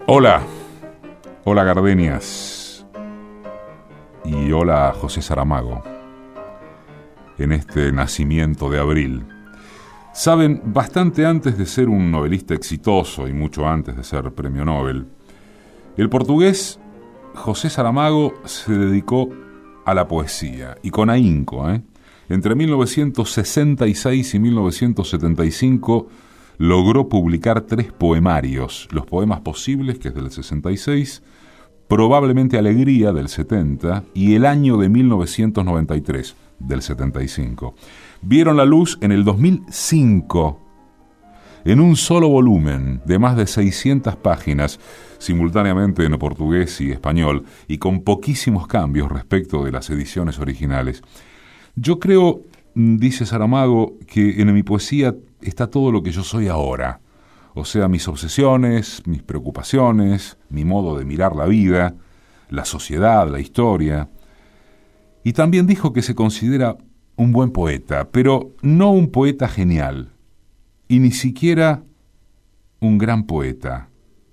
Hola, hola Gardenias y hola José Saramago en este nacimiento de abril. Saben, bastante antes de ser un novelista exitoso y mucho antes de ser premio Nobel, el portugués José Saramago se dedicó a la poesía y con ahínco. Entre 1966 y 1975 logró publicar 3 poemarios: Los poemas posibles, que es del 66, Probablemente Alegría, del 70, y El año de 1993, del 75. Vieron la luz en el 2005, en un solo volumen de más de 600 páginas, simultáneamente en portugués y español, y con poquísimos cambios respecto de las ediciones originales. Yo creo, dice Saramago, que en mi poesía está todo lo que yo soy ahora. O sea, mis obsesiones, mis preocupaciones, mi modo de mirar la vida, la sociedad, la historia. Y también dijo que se considera un buen poeta, pero no un poeta genial, y ni siquiera un gran poeta.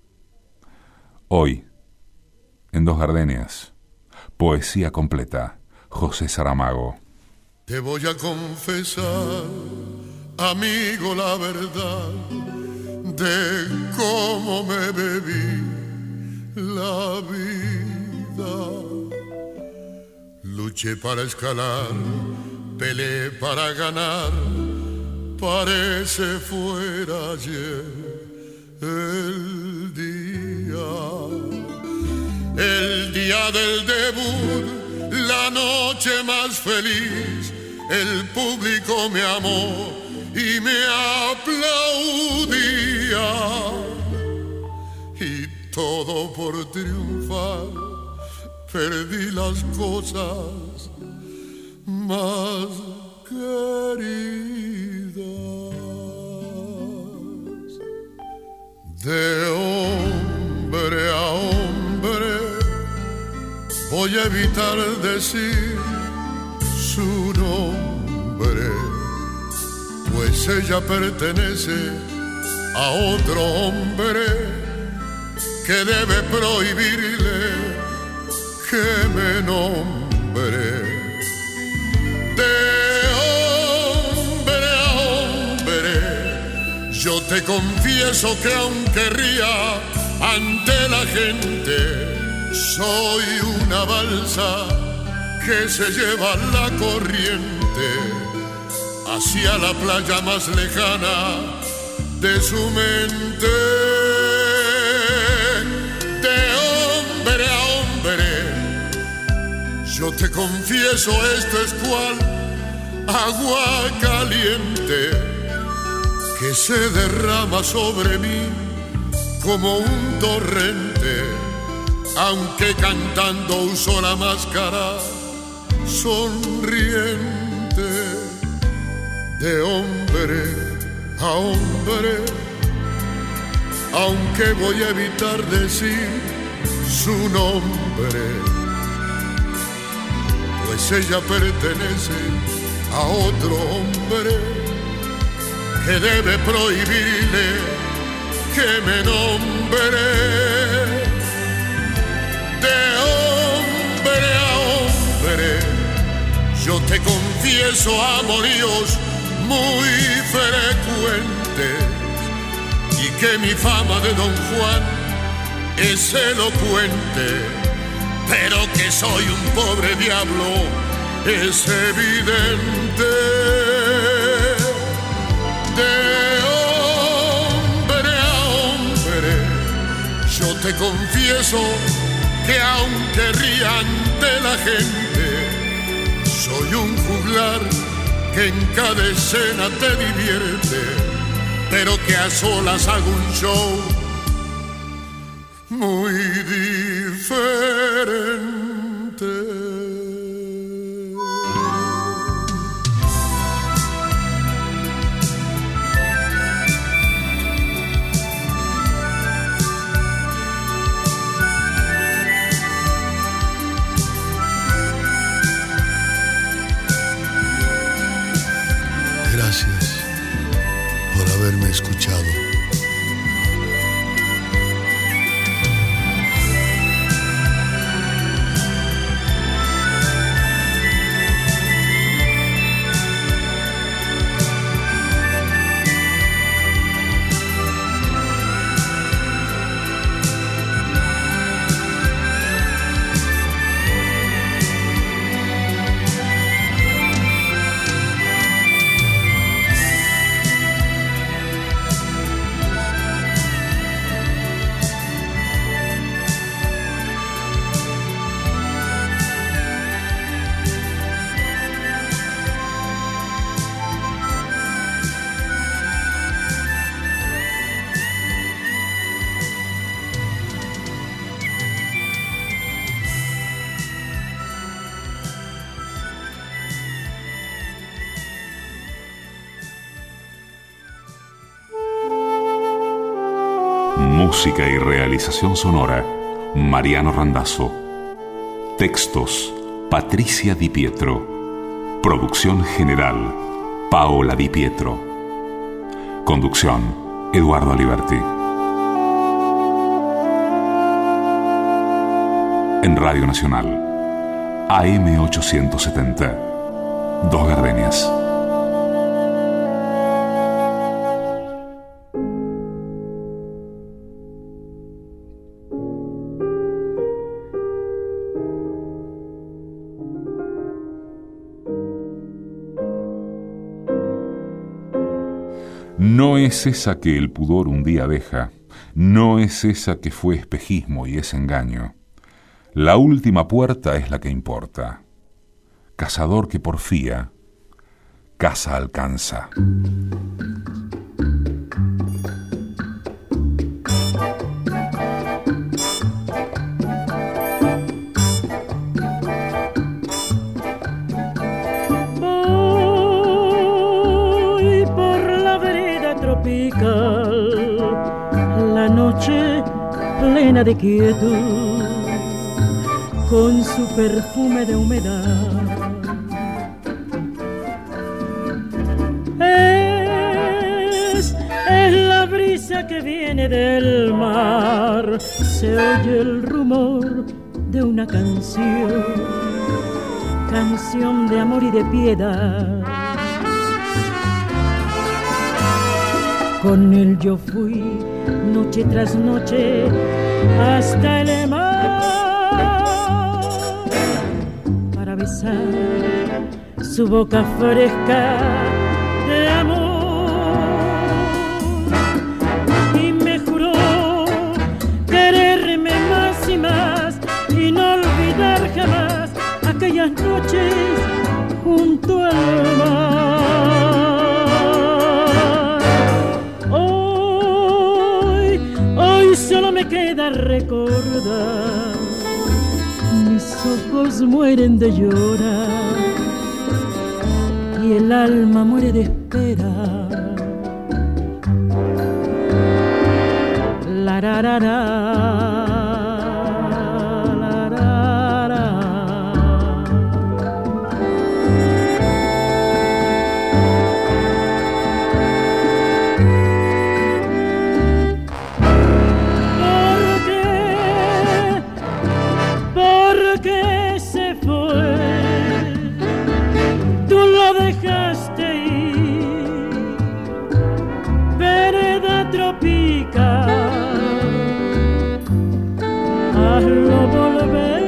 Hoy, en Dos Gardenias, poesía completa, José Saramago. Te voy a confesar, amigo, la verdad de cómo me bebí la vida. Luché para escalar, peleé para ganar, parece fuera ayer el día del debut, la noche más feliz, el público me amó y me aplaudía, y todo por triunfar perdí las cosas más queridas. De hombre a hombre voy a evitar decir su nombre, pues ella pertenece a otro hombre que debe prohibirle que me nombre. De hombre a hombre yo te confieso que aunque ría ante la gente, soy una balsa que se lleva la corriente hacia la playa más lejana de su mente. De hombre a hombre yo te confieso, esto es cual agua caliente que se derrama sobre mí como un torrente, aunque cantando uso la máscara sonriente. De hombre a hombre, aunque voy a evitar decir su nombre, pues ella pertenece a otro hombre que debe prohibirle que me nombre. De hombre a hombre yo te confieso amoríos muy frecuentes, y que mi fama de Don Juan es elocuente, pero que soy un pobre diablo es evidente. De hombre a hombre yo te confieso que aunque ría ante la gente, soy un juglar que en cada escena te divierte, pero que a solas hago un show muy diferente. Gracias por haberme escuchado. Música y realización sonora, Mariano Randazzo. Textos, Patricia Di Pietro. Producción general, Paola Di Pietro. Conducción, Eduardo Aliberti. En Radio Nacional, AM870, Dos Gardenias. No es esa que el pudor un día deja, no es esa que fue espejismo y es engaño. La última puerta es la que importa. Cazador que porfía, caza alcanza. La noche plena de quietud, con su perfume de humedad. Es la brisa que viene del mar, se oye el rumor de una canción, canción de amor y de piedad. Con él yo fui noche tras noche hasta el mar para besar su boca fresca de amor, y me juró quererme más y más y no olvidar jamás aquellas noches junto al mar. Solo me queda recordar, mis ojos mueren de llorar y el alma muere de esperar. La ra ra ra. Hazlo volver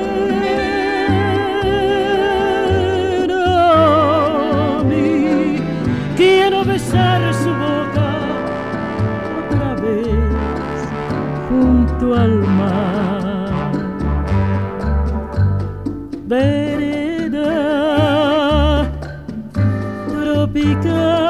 a mí. Quiero besar su boca otra vez junto al mar. Vereda tropical.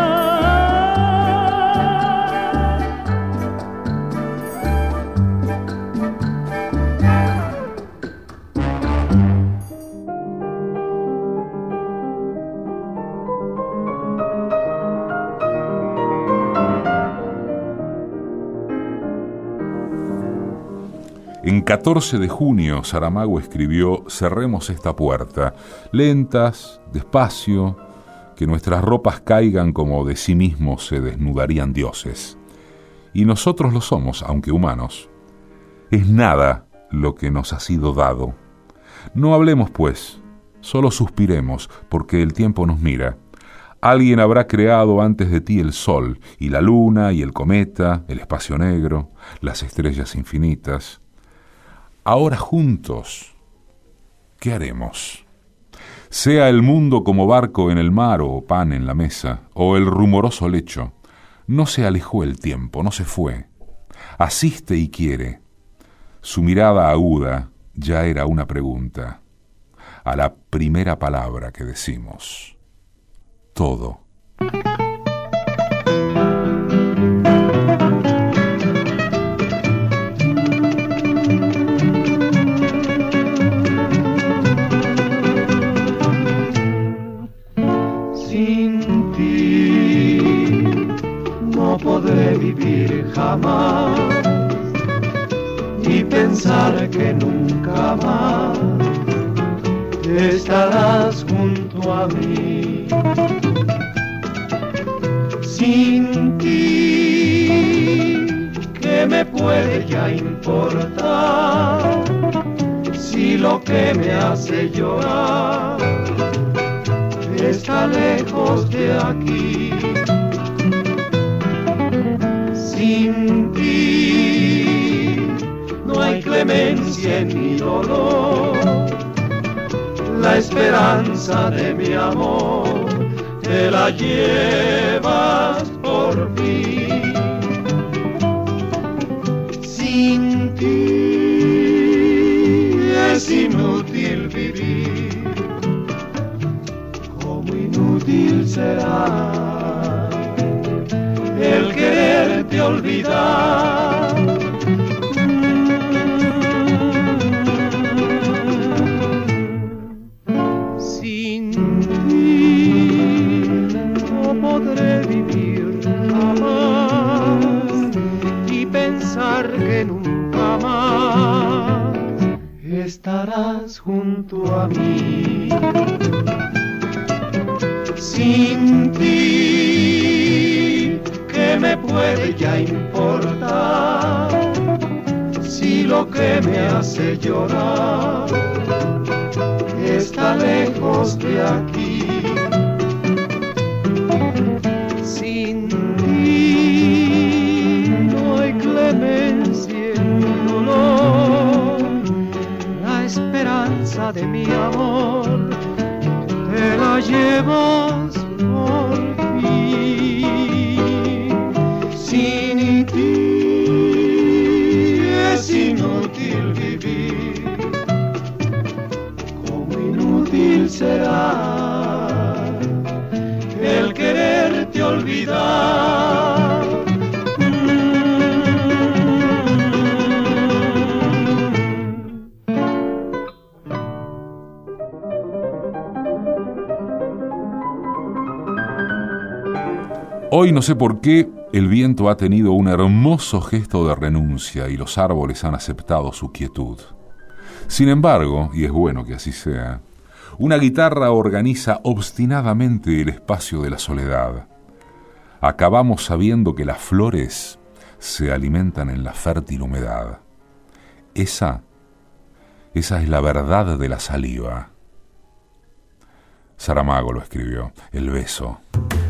En 14 de junio, Saramago escribió «Cerremos esta puerta, lentas, despacio, que nuestras ropas caigan como de sí mismos se desnudarían dioses. Y nosotros lo somos, aunque humanos. Es nada lo que nos ha sido dado. No hablemos, pues, solo suspiremos, porque el tiempo nos mira. Alguien habrá creado antes de ti el sol, y la luna, y el cometa, el espacio negro, las estrellas infinitas. Ahora juntos, ¿qué haremos? Sea el mundo como barco en el mar o pan en la mesa, o el rumoroso lecho, no se alejó el tiempo, no se fue. Asiste y quiere. Su mirada aguda ya era una pregunta. A la primera palabra que decimos. Todo. Podré vivir jamás. estarás junto a mí. Sin ti, ¿qué me puede ya importar? Si lo que me hace llorar está lejos de aquí. Sin ti no hay clemencia en mi dolor. La esperanza de mi amor te la llevas por fin. Sin ti es inútil vivir, como inútil será el quererte olvidar. Sin ti no podré vivir jamás y pensar que nunca más estarás junto a mí. Sin ti, ¿qué me puede ya importar? Si lo que me hace llorar está lejos de aquí. Sin ti no hay clemencia en mi dolor. La esperanza de mi amor te la llevas por fin. Sin ti es inútil vivir, como inútil será el quererte olvidar. Hoy no sé por qué el viento ha tenido un hermoso gesto de renuncia y los árboles han aceptado su quietud. Sin embargo, y es bueno que así sea, una guitarra organiza obstinadamente el espacio de la soledad. Acabamos sabiendo que las flores se alimentan en la fértil humedad. Esa es la verdad de la saliva. Saramago lo escribió, El beso.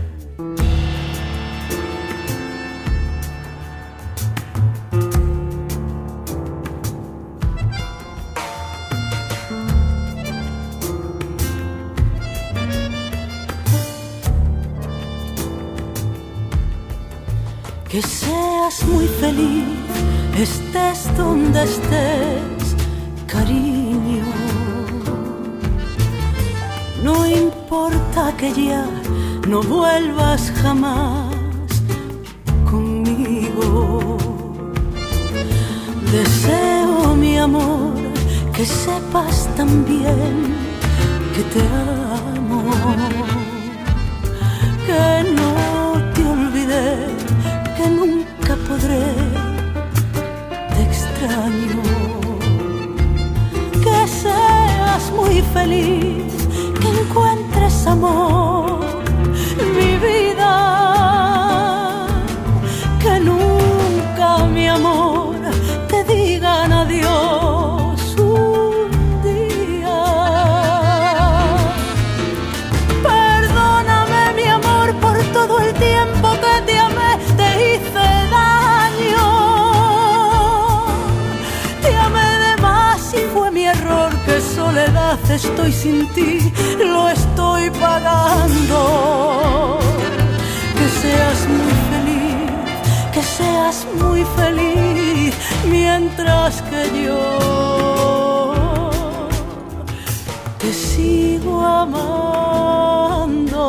Que seas muy feliz, estés donde estés, cariño. No importa que ya no vuelvas jamás conmigo. Deseo, mi amor, que sepas también que te amo, que no te olvidé, que nunca podré, te extraño. Que seas muy feliz, que encuentres amor, mi vida. Que nunca, mi amor, te digan adiós un día. Perdóname, mi amor, por todo el tiempo que te amé, te hice daño. Te amé de más y fue mi error, que soledad estoy sin ti, lo estoy pagando. Que seas muy feliz, que seas muy feliz, mientras que yo te sigo amando.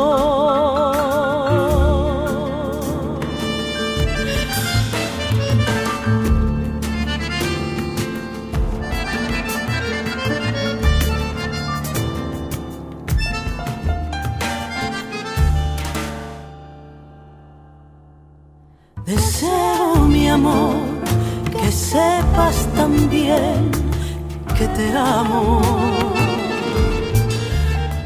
Deseo, mi amor, que sepas también que te amo,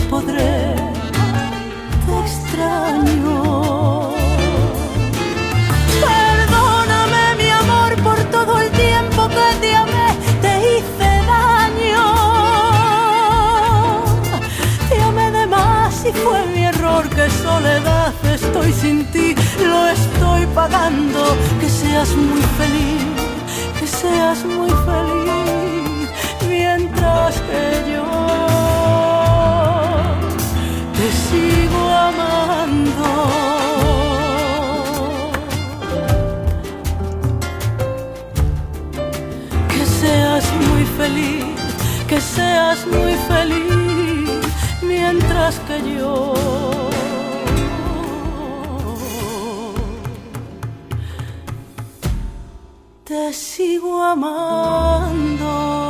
podré. Te extraño. Perdóname, mi amor, por todo el tiempo que te amé, te hice daño. Te amé de más y fue mi error. Qué soledad estoy sin ti, lo estoy pagando. Que seas muy feliz, que seas muy feliz, mientras que yo te sigo amando. Que seas muy feliz, que seas muy feliz, mientras que yo te sigo amando.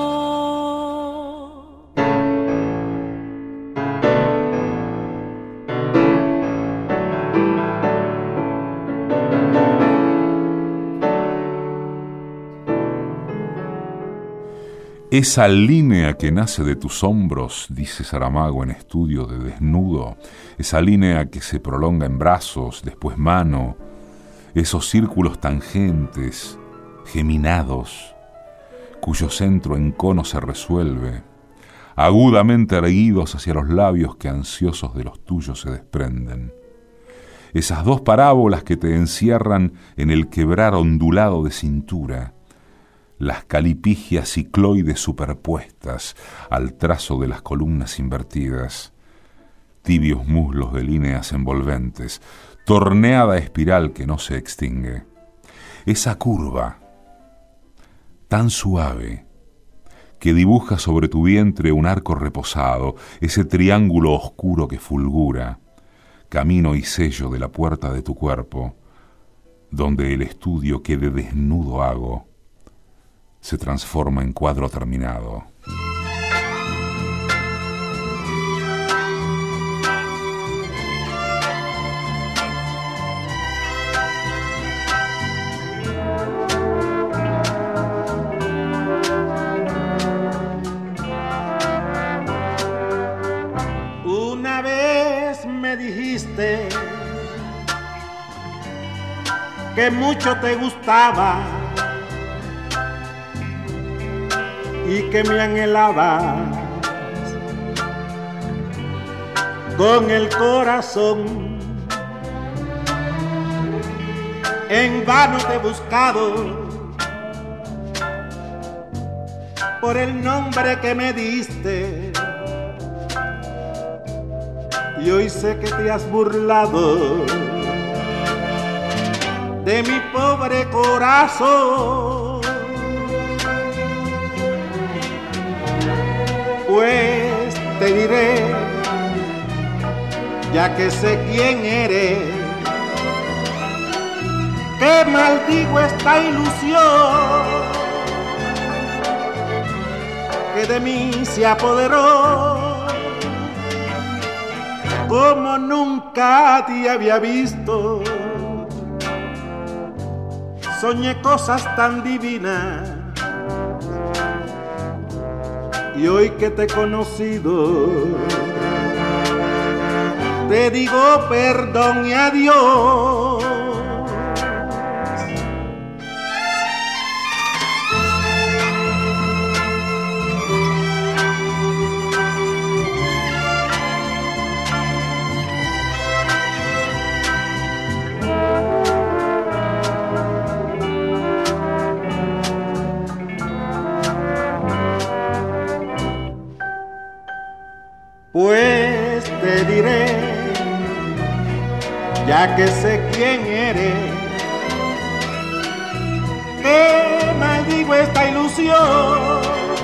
Esa línea que nace de tus hombros, dice Saramago en Estudio de Desnudo, esa línea que se prolonga en brazos, después mano, esos círculos tangentes, geminados, cuyo centro en cono se resuelve, agudamente erguidos hacia los labios que ansiosos de los tuyos se desprenden. Esas dos parábolas que te encierran en el quebrar ondulado de cintura, las calipigias cicloides superpuestas al trazo de las columnas invertidas, tibios muslos de líneas envolventes, torneada espiral que no se extingue. Esa curva tan suave que dibuja sobre tu vientre un arco reposado, ese triángulo oscuro que fulgura, camino y sello de la puerta de tu cuerpo, donde el estudio que de desnudo hago se transforma en cuadro terminado. Una vez me dijiste que mucho te gustaba y que me anhelabas con el corazón. En vano te he buscado por el nombre que me diste y hoy sé que te has burlado de mi pobre corazón. Pues te diré, ya que sé quién eres, que maldigo esta ilusión que de mí se apoderó. Como nunca te había visto, soñé cosas tan divinas. Y hoy que te he conocido, te digo perdón y adiós. Pues te diré, ya que sé quién eres, que maldigo esta ilusión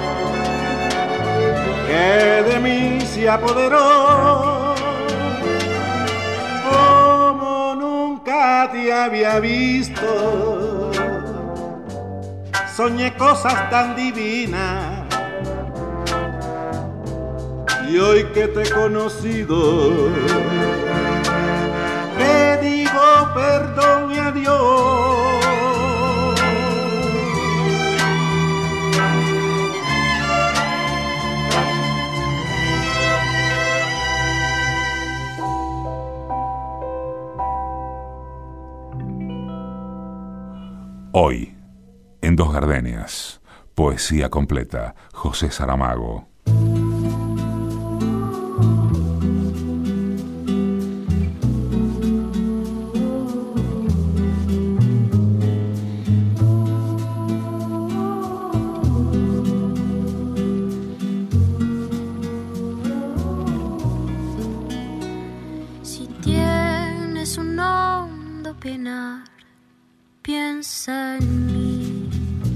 que de mí se apoderó. Como nunca te había visto, soñé cosas tan divinas. Y hoy que te he conocido, te digo perdón y adiós. Hoy, en Dos Gardenias, poesía completa, José Saramago. Si tienes un hondo penar, piensa en mí.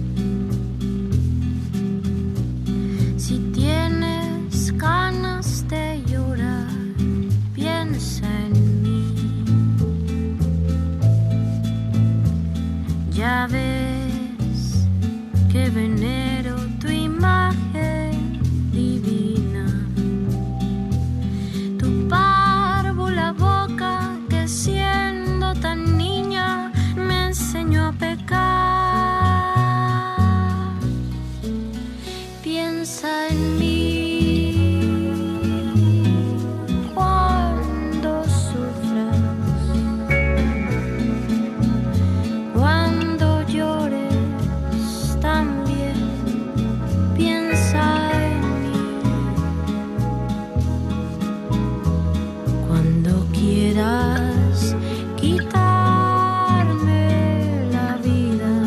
Si tienes ganas de llorar, piensa en mí. Ya ves que venero tu imagen divina, tu párvula boca que siendo tan niña me enseñó a pecar. Piensa en mí cuando sufras, cuando llores también. Piensa en mí cuando quieras quitarme la vida.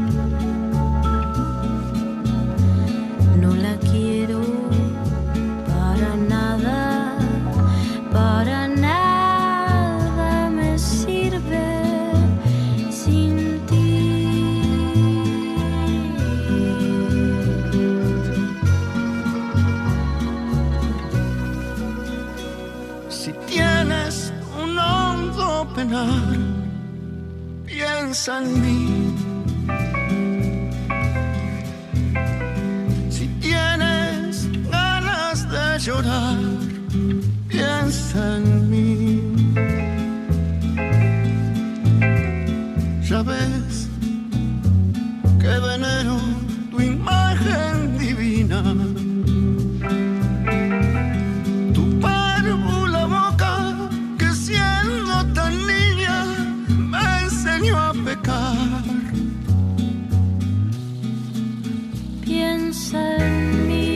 No la quiero para nada me sirve sin ti. Si tienes un hondo penar, piensa en mí. Si tienes ganas de llorar, piensa en mí. Ya ves que venero tu imagen divina, tu párvula boca que siendo tan niña me enseñó a pecar. Piensa en mí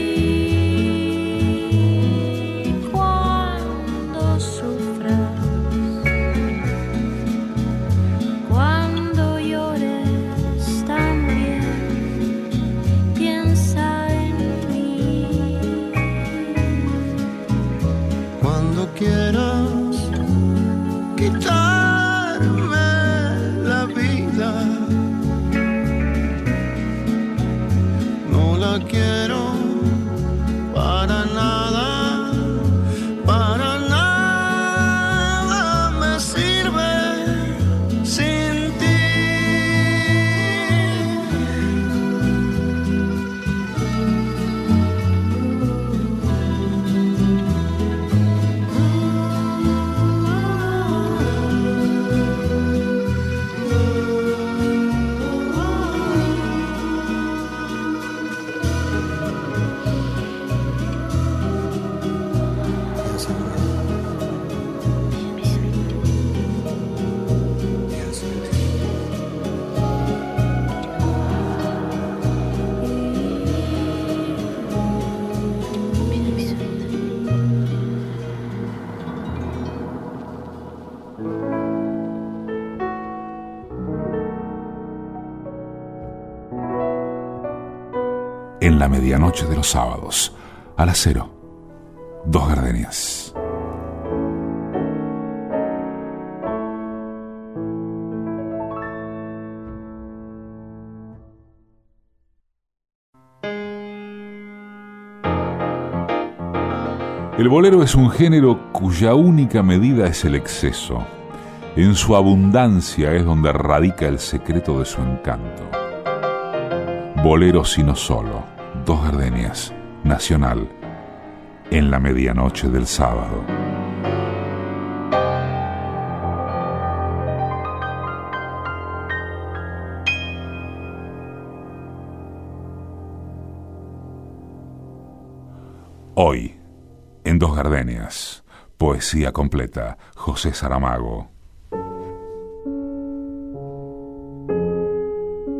cuando sufras, cuando llores también. Piensa en mí Cuando quieras quitarme la vida, no la quiero para nada me sirve sin ti. En la medianoche de los sábados, a las 0, Dos Gardenias. El bolero es un género cuya única medida es el exceso. En su abundancia es donde radica el secreto de su encanto. Bolero sino solo, Dos Gardenias, Nacional, en la medianoche del sábado. Hoy, en Dos Gardenias, poesía completa, José Saramago.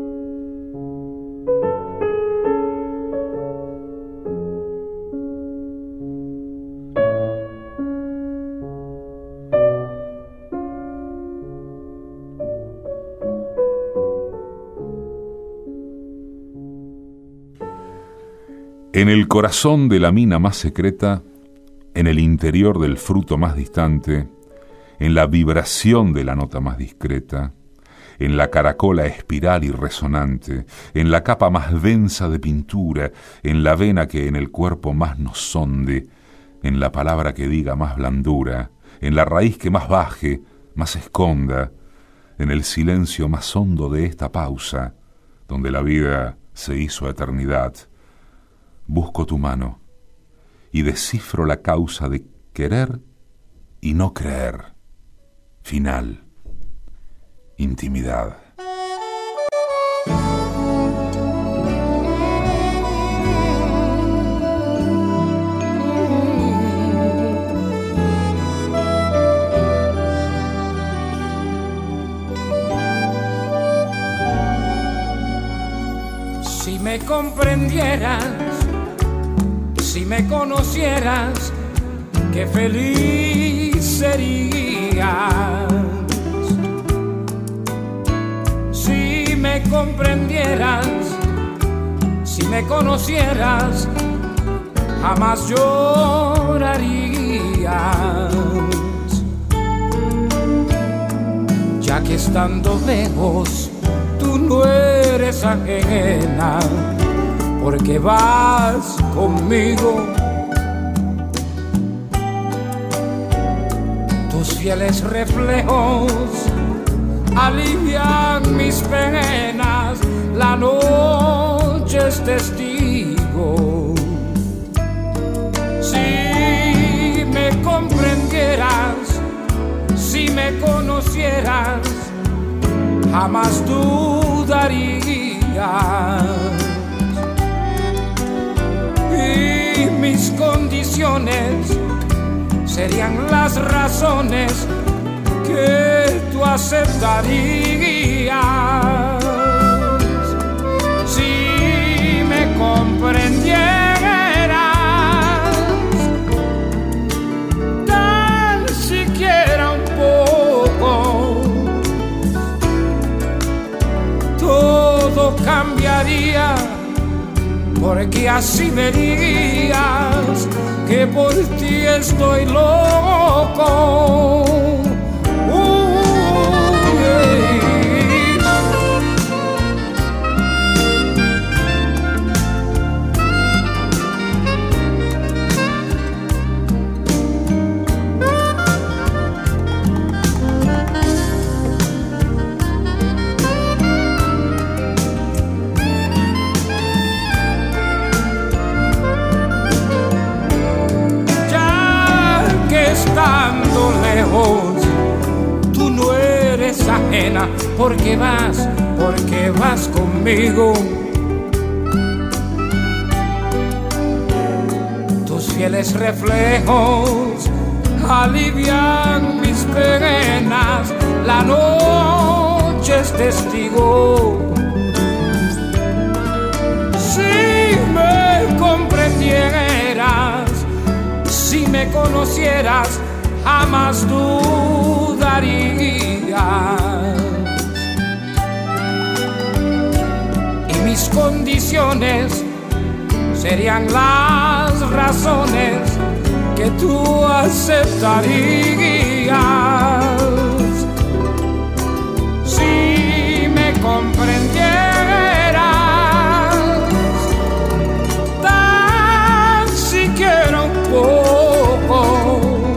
En el corazón de la mina más secreta, en el interior del fruto más distante, en la vibración de la nota más discreta, en la caracola espiral y resonante, en la capa más densa de pintura, en la vena que en el cuerpo más nos sonde, en la palabra que diga más blandura, en la raíz que más baje, más esconda, en el silencio más hondo de esta pausa, donde la vida se hizo eternidad, busco tu mano y descifro la causa de querer y no creer. Final. Intimidad. Si me comprendieras, si me conocieras, qué feliz serías. Si me comprendieras, si me conocieras, jamás llorarías. Ya que estando lejos, tú no eres ajena, porque vas conmigo. Tus fieles reflejos alivian mis penas, la noche es testigo. Si me comprendieras, si me conocieras, jamás dudarías. Y mis condiciones serían las razones que tú aceptarías. Si me comprendieras tan siquiera un poco, todo cambiaría, porque así verías que por ti estoy loco. Estando lejos, tú no eres ajena, porque vas conmigo. Tus fieles reflejos alivian mis penas, la noche es testigo. Si me comprendieras, si me conocieras, jamás dudarías. Y mis condiciones serían las razones que tú aceptarías. Si me comprendieras tan siquiera un poco,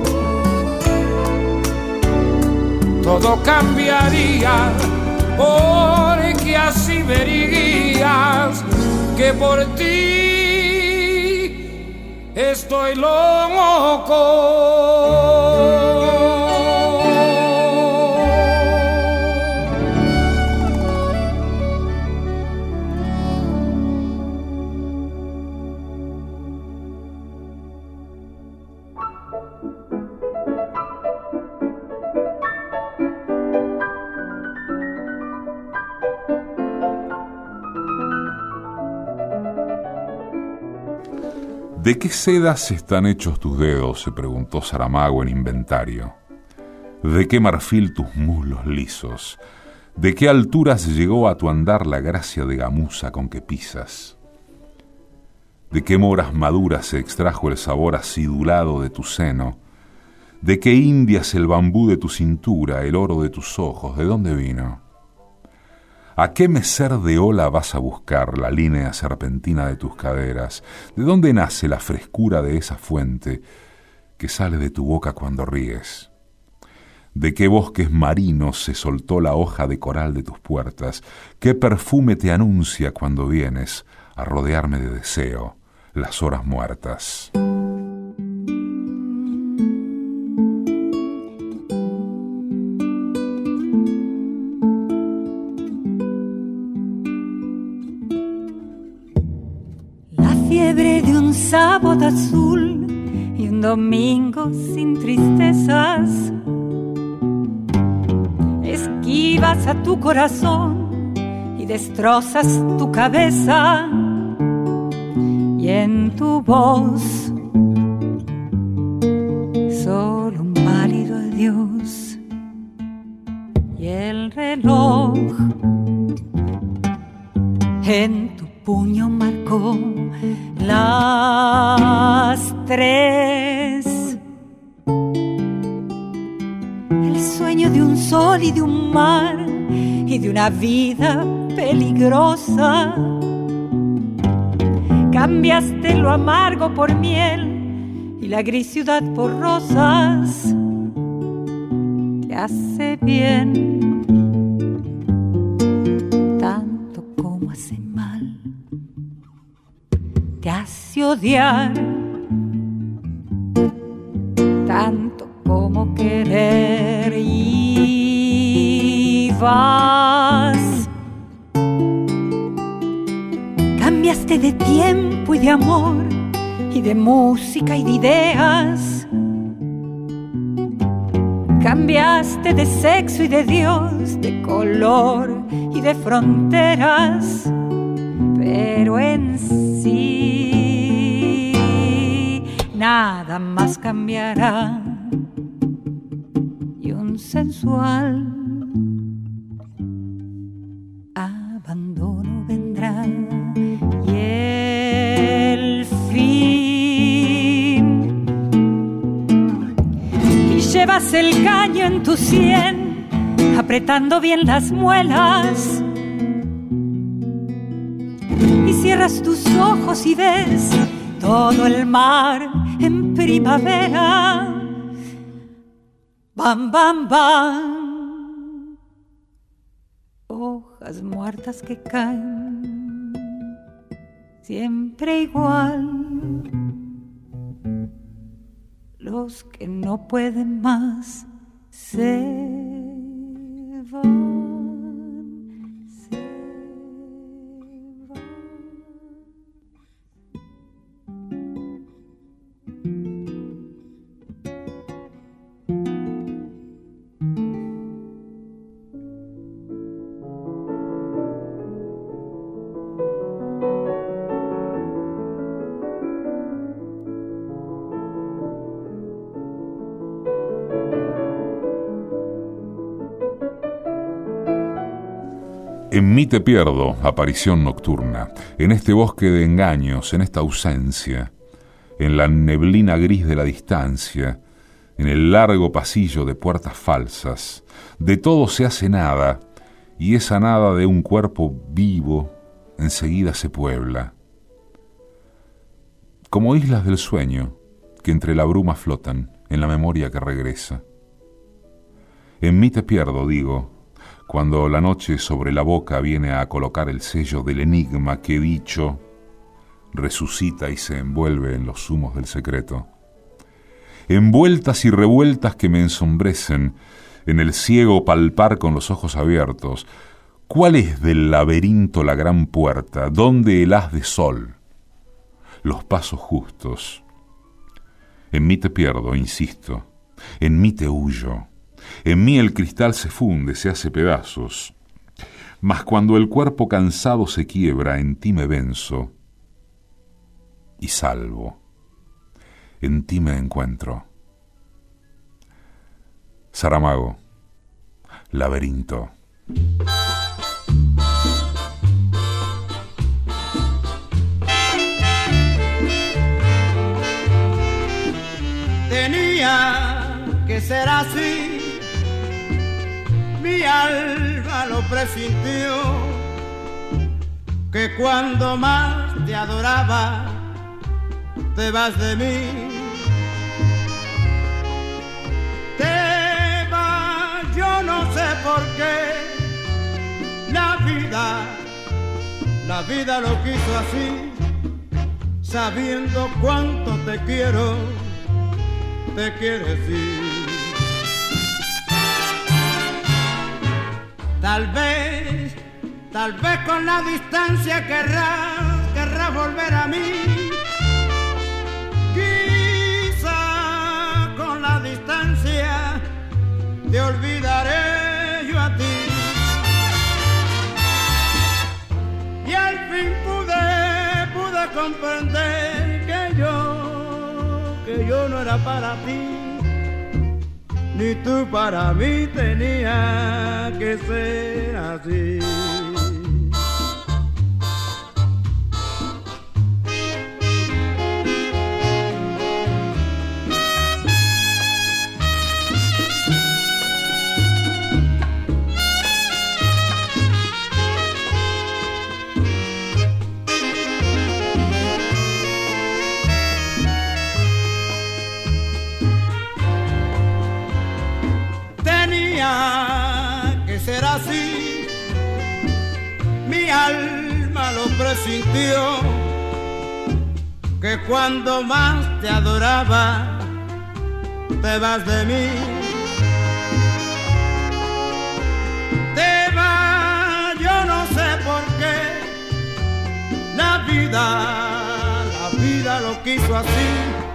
todo cambiaría, porque así verías que por ti estoy loco. ¿De qué sedas están hechos tus dedos?, se preguntó Saramago en Inventario. ¿De qué marfil tus muslos lisos? ¿De qué alturas llegó a tu andar la gracia de gamuza con que pisas? ¿De qué moras maduras se extrajo el sabor acidulado de tu seno? ¿De qué indias el bambú de tu cintura, el oro de tus ojos? ¿De dónde vino? ¿A qué mecer de ola vas a buscar la línea serpentina de tus caderas? ¿De dónde nace la frescura de esa fuente que sale de tu boca cuando ríes? ¿De qué bosques marinos se soltó la hoja de coral de tus puertas? ¿Qué perfume te anuncia cuando vienes a rodearme de deseo las horas muertas? La fiebre de un sábado azul y un domingo sin tristezas. Esquivas a tu corazón y destrozas tu cabeza. Y en tu voz solo un pálido adiós. Y el reloj en tu puño marcó las 3. El sueño de un sol y de un mar y de una vida peligrosa. Cambiaste lo amargo por miel y la gris ciudad por rosas. Te hace bien tanto como hace mal. Te hace odiar tanto como querer. Y vas. Cambiaste de tiempo y de amor, y de música y de ideas. Cambiaste de sexo y de Dios, de color y de fronteras. Pero en sí nada más cambiará. Y un sensual abandono vendrá. Y el fin. Y llevas el caño en tu sien, apretando bien las muelas. Y cierras tus ojos y ves todo el mar en primavera. Bam, bam, bam. Hojas muertas que caen siempre igual. Los que no pueden más se van. En mí te pierdo, aparición nocturna, en este bosque de engaños, en esta ausencia, en la neblina gris de la distancia, en el largo pasillo de puertas falsas. De todo se hace nada, y esa nada de un cuerpo vivo enseguida se puebla. Como islas del sueño que entre la bruma flotan en la memoria que regresa. En mí te pierdo, digo, cuando la noche sobre la boca viene a colocar el sello del enigma que dicho resucita y se envuelve en los zumos del secreto. Envueltas y revueltas que me ensombrecen, en el ciego palpar con los ojos abiertos. ¿Cuál es del laberinto la gran puerta? ¿Dónde el haz de sol? Los pasos justos. En mí te pierdo, insisto, en mí te huyo. En mí el cristal se funde, se hace pedazos. Mas cuando el cuerpo cansado se quiebra, en ti me venzo y salvo. En ti me encuentro. Saramago, Laberinto. Tenía que ser así, mi alma lo presintió, que cuando más te adoraba, te vas de mí. Te vas, yo no sé por qué, la vida lo quiso así, sabiendo cuánto te quiero, te quieres ir. Tal vez con la distancia querrás volver a mí. Quizá con la distancia te olvidaré yo a ti. Y al fin pude comprender que yo no era para ti, ni tú para mí, tenía que ser así. Que ser así, mi alma lo presintió, que cuando más te adoraba, te vas de mí. Te vas, yo no sé por qué, la vida lo quiso así,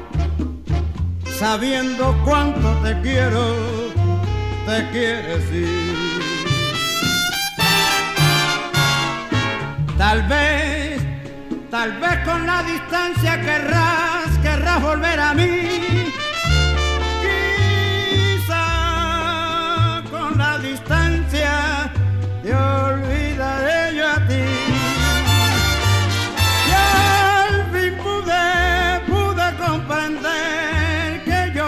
sabiendo cuánto te quiero, te quieres ir. Tal vez con la distancia querrás volver a mí. Quizá con la distancia te olvidaré yo a ti. Y al fin pude comprender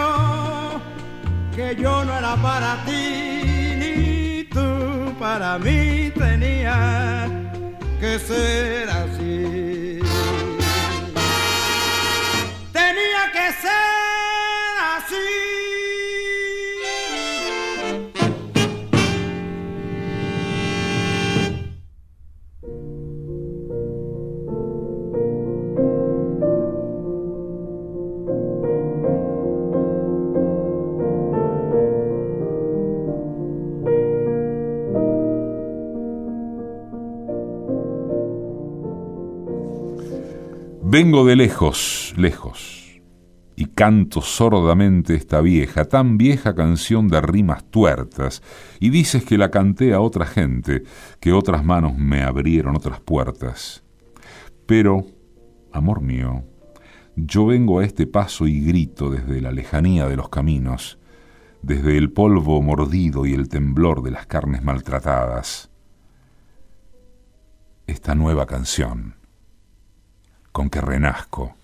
que yo no era para ti, ni tú para mí, tenía que ser así. Tenía que ser así. Vengo de lejos, y canto sordamente esta vieja, tan vieja canción de rimas tuertas, y dices que la canté a otra gente, que otras manos me abrieron otras puertas. Pero, amor mío, yo vengo a este paso y grito desde la lejanía de los caminos, desde el polvo mordido y el temblor de las carnes maltratadas, esta nueva canción con que renazco.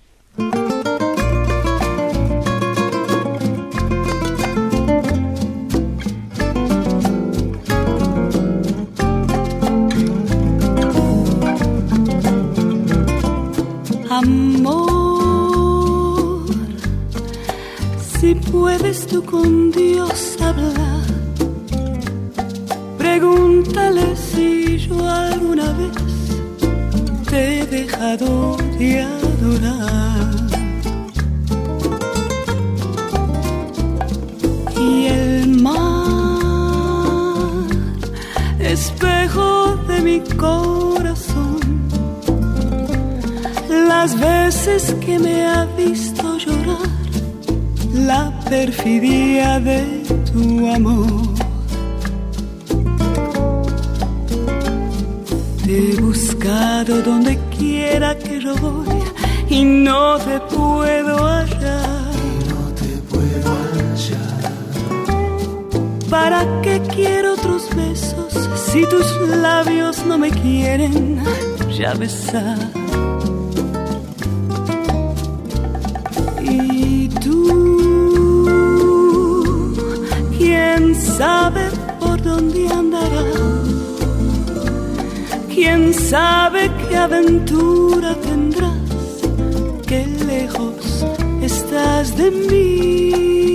Amor, si puedes tú con Dios hablar, pregúntale si yo alguna vez te he dejado de adorar. Y el mar, espejo de mi corazón, las veces que me ha visto llorar, la perfidia de tu amor. Te he buscado donde quiera que yo voy y no te puedo hallar. ¿Para qué quiero otros besos si tus labios no me quieren ya besar? Y tú por dónde andarás. Quién sabe qué aventura tendrás, qué lejos estás de mí.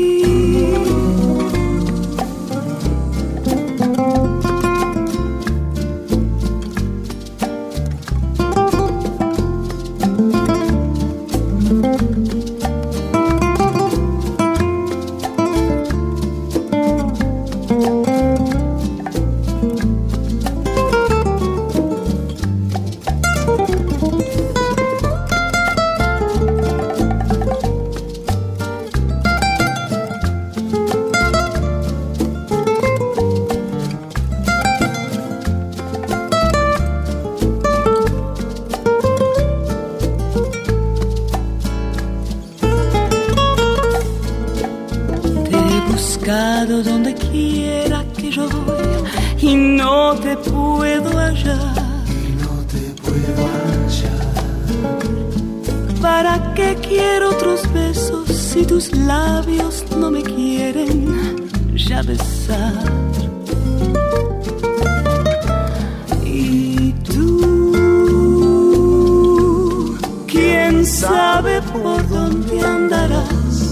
Donde quiera que yo voy y no te puedo hallar. ¿Para qué quiero otros besos si tus labios no me quieren ya besar? Y tú, quién sabe por dónde andarás.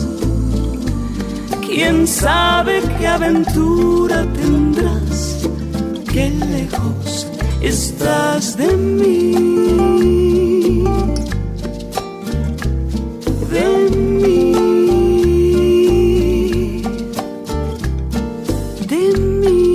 ¿Quién sabe qué aventura tendrás? Qué lejos estás de mí, de mí, de mí.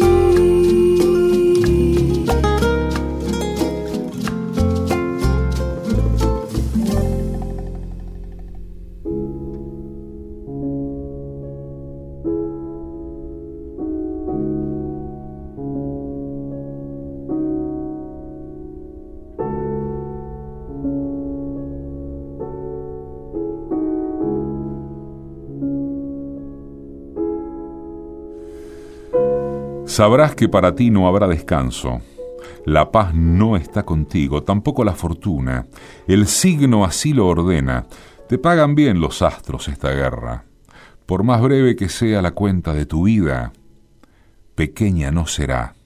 Sabrás que para ti no habrá descanso. La paz no está contigo, tampoco la fortuna. El signo así lo ordena. Te pagan bien los astros esta guerra. Por más breve que sea la cuenta de tu vida, pequeña no será.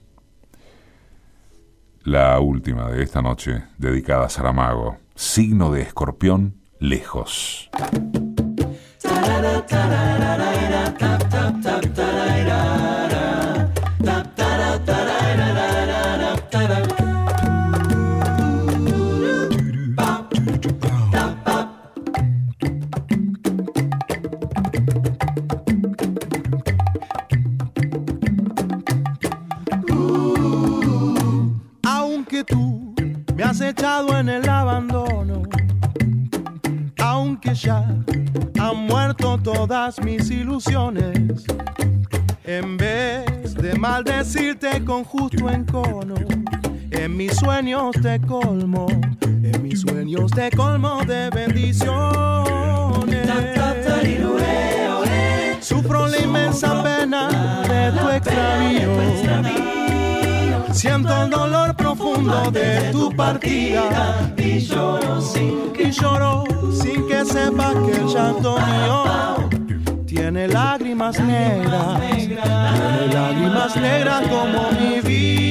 La última de esta noche, dedicada a Saramago. Signo de Escorpión, lejos. Aunque tú me has echado en el abandono, aunque ya han muerto todas mis ilusiones, en vez de maldecirte con justo encono, en mis sueños te colmo, en mis sueños te colmo de bendiciones. Sufro la inmensa pena de tu extravío, siento el dolor profundo de tu partida y lloro sin que sepas que el llanto mío tiene lágrimas negras, como mi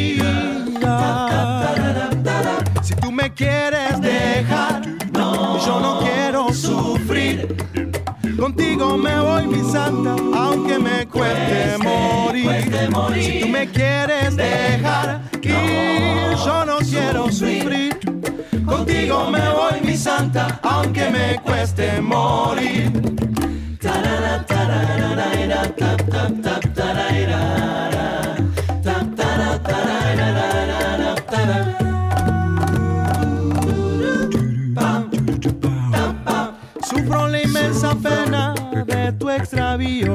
vida. Si tú me quieres dejar, yo no quiero sufrir. Contigo me voy, mi santa, aunque me cueste morir. Si tú me quieres dejar ir, yo no quiero sufrir. Contigo me voy, mi santa, aunque me cueste morir. Sufro la inmensa pena de tu extravío,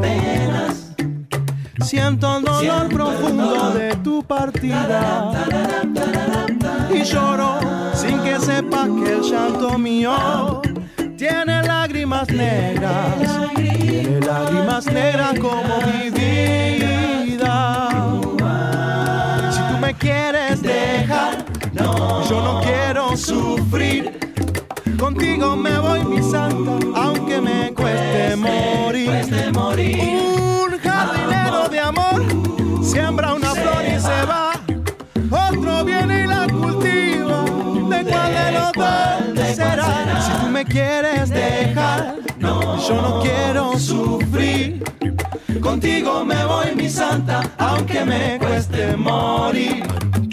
siento el dolor profundo de tu partida y lloro sin que sepas que el llanto mío tiene lágrimas negras como mi vida. Si tú me quieres dejar, yo no quiero sufrir. Contigo me voy, mi santa, aunque me cueste morir. Un jardinero de amor siembra una flor y se va, otro viene y la cultiva. ¿De cuál de los dos será? Si tú me quieres dejar, yo no quiero sufrir. Contigo me voy, mi santa, aunque me cueste morir.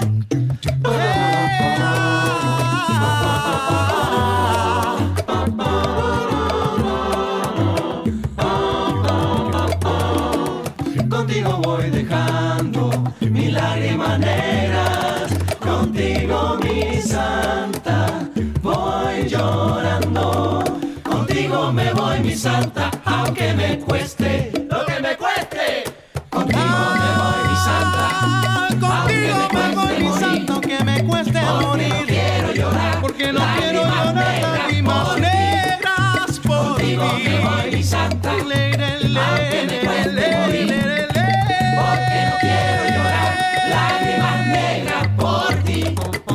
Contigo voy dejando mis lágrimas negras. Contigo, mi santa, voy llorando. Contigo me voy, mi santa, aunque me cueste lo que me cueste. Contigo me voy, mi santa. Contigo me voy, mi santa, aunque me cueste morir. No quiero llorar, porque no quiero llorar lágrimas negras por ti. Contigo me voy, mi santa, aunque me cueste morir. Porque no quiero llorar lágrimas negras por ti.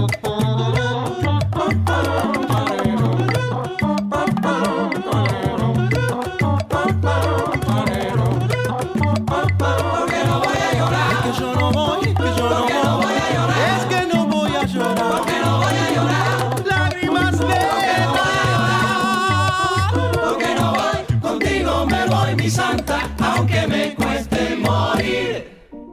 Santa, aunque me cueste morir.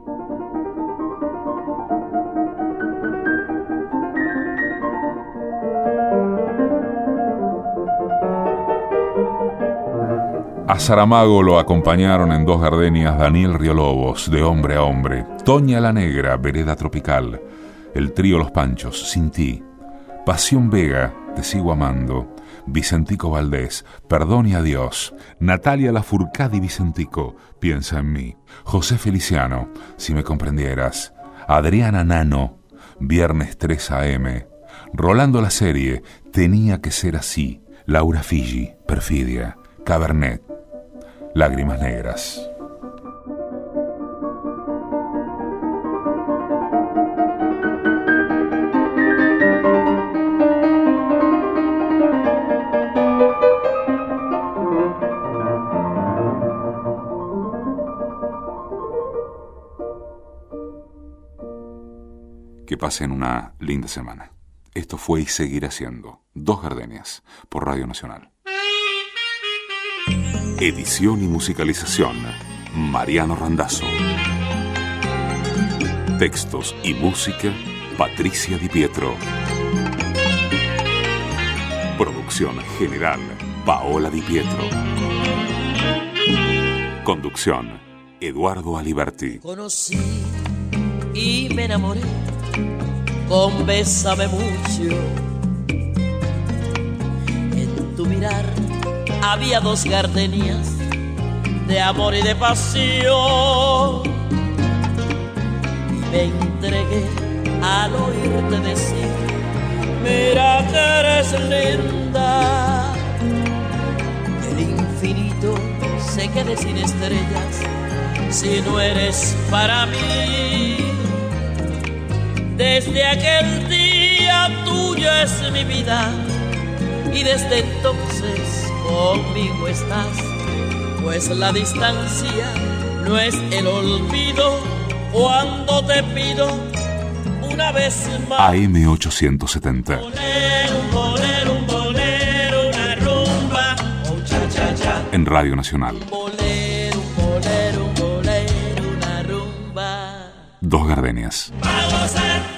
A Saramago lo acompañaron en Dos Gardenias Daniel Riolobos, De Hombre a Hombre, Toña la Negra, Vereda Tropical, el trío Los Panchos, Sin Ti, Pasión Vega, Te Sigo Amando, Vicentico Valdés, Perdón y Adiós, Natalia Lafourcade y Vicentico, Piensa en mí, José Feliciano, Si me comprendieras, Adriana Nano, Viernes 3 AM, Rolando la Serie, Tenía que ser así, Laura Figi, Perfidia, Cabernet, Lágrimas Negras. Que pasen una linda semana. Esto fue y seguirá siendo Dos Gardenias por Radio Nacional. Edición y musicalización, Mariano Randazzo. Textos y música, Patricia Di Pietro. Producción general, Paola Di Pietro. Conducción, Eduardo Aliberti. Conocí y me enamoré con Bésame mucho. En tu mirar había dos gardenias de amor y de pasión. Y me entregué al oírte decir: mira que eres linda. El infinito se quede sin estrellas si no eres para mí. Desde aquel día tuya es mi vida y desde entonces conmigo estás, pues la distancia no es el olvido cuando te pido una vez más. AM870. Un bolero, una rumba, un cha-cha-cha. En Radio Nacional. Un bolero, una rumba. Dos Gardenias. Vamos a